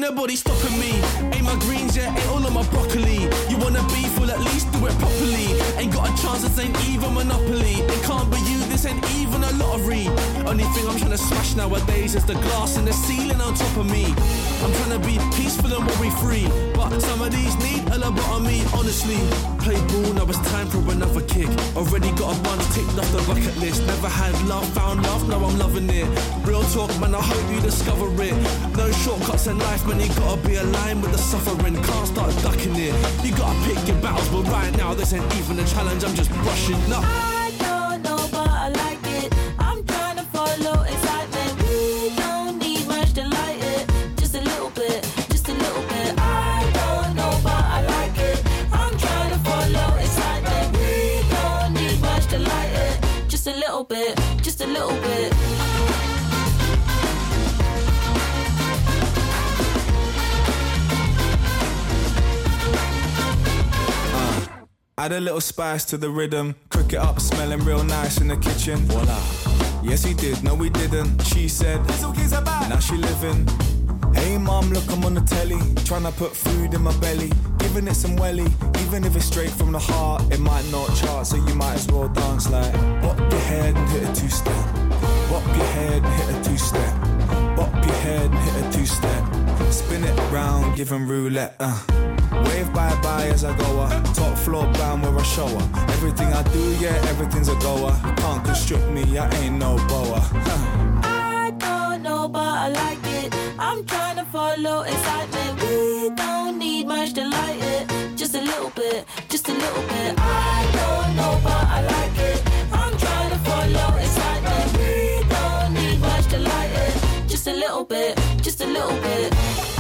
nobody stopping me. Ain't my greens yet, ain't all of my broccoli. You wanna beef, well at least do it properly. Ain't got a chance, this ain't even Monopoly. It can't be you, this ain't even a lottery. Only thing I'm trying to smash nowadays is the glass in the ceiling on top of me. I'm trying to be peaceful and worry free, but some of these need a lobotomy, honestly. Play ball, now it's time for another kick. Already got a bunch ticked off the bucket list. Never had love, found love, now I'm loving it. Real talk, man, I hope you discover it. No shortcuts in life, man, you gotta be aligned with the suffering. Can't start ducking it. You gotta pick your battles, but right now this ain't even a challenge, I'm just brushing up. I don't know, but I like it. I'm trying to follow excitement. We don't need much to light it. Just a little bit, just a little bit. I don't know, but I like it. I'm trying to follow excitement. We don't need much to light it. Just a little bit, just a little bit. Add a little spice to the rhythm. Cook it up, smelling real nice in the kitchen. Voila. Yes, he did, no, we didn't. She said, little kids are back. Now she living. Hey, mom, look, I'm on the telly. Tryna put food in my belly. Giving it some welly. Even if it's straight from the heart, it might not chart, so you might as well dance like bop your head and hit a two-step. Bop your head and hit a two-step. Bop your head and hit a two-step. Spin it round, give 'em roulette. Wave bye-bye as I go top floor bound where I show her. Everything I do, yeah, everything's a goer. Can't constrict me, I ain't no boa. I don't know, but I like it. I'm trying to follow excitement. We don't need much to light it. Just a little bit, just a little bit. I don't know, but I like it. I'm trying to follow excitement. We don't need much to light it. Just a little bit, just a little bit.